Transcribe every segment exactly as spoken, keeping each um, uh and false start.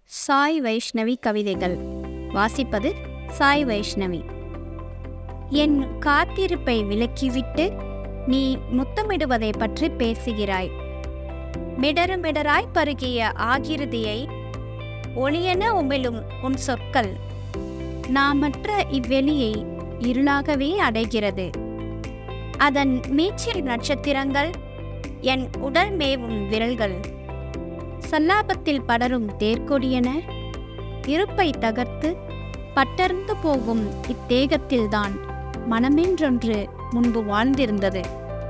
சாய் வைஷ்ணவி கவிதைகள். வாசிப்பது சாய் வைஷ்ணவி. என் காத்திருப்பை விலக்கிவிட்டு நீ முத்தமிடுவதை பற்றி பேசுகிறாய். மிடறு மிடராய் பருகிய ஆகிருதியை ஒளியென உமிழும் உன் சொற்கள் நாமற்ற இவ்வெளியை இருளாகவே அடைகிறது. அதன் மீச்சில் நட்சத்திரங்கள், என் உடல் மேவும் விரல்கள் சல்லாபத்தில் படரும் தேர்கொடியென இருப்பை தகர்த்து பட்டர்ந்து போகும் இத்தேகத்தில்தான் மனமென்றொன்று முன்பு வாழ்ந்திருந்தது.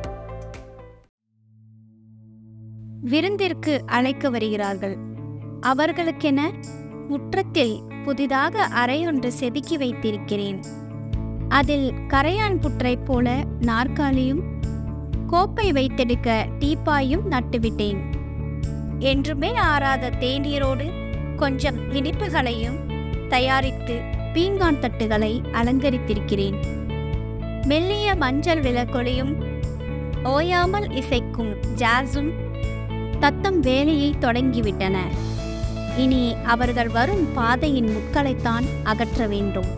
விருந்திற்கு அழைக்க வருகிறார்கள். அவர்களுக்கென முற்றத்தில் புதிதாக அறையொன்று செதுக்கி வைத்திருக்கிறேன். அதில் கரையான் புற்றை போல நாற்காலியும் கோப்பை வைத்தெடுக்க டீப்பாயும் நட்டுவிட்டேன். என்றுமே ஆறாத தேநீரோடு கொஞ்சம் இனிப்புகளையும் தயாரித்து பீங்கான் தட்டுகளை அலங்கரித்திருக்கிறேன். மெல்லிய மஞ்சள் விளக்கொலியும் ஓயாமல் இசைக்கும் ஜாஸும் தத்தம் வேலையை தொடங்கிவிட்டன. இனி அவர்கள் வரும் பாதையின் முட்களைத்தான் அகற்ற வேண்டும்.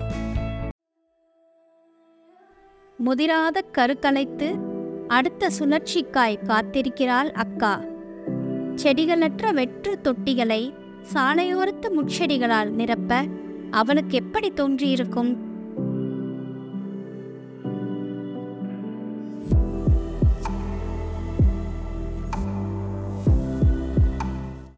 முதிராத கருக்கலைத்து அடுத்த சுழற்சிக்காய் காத்திருக்கிறாள் அக்கா. செடிகளற்ற வெற்று தொட்டிகளை சாலையோரத்து முட்செடிகளால் நிரப்ப அவளுக்கு எப்படி தோன்றியிருக்கும்?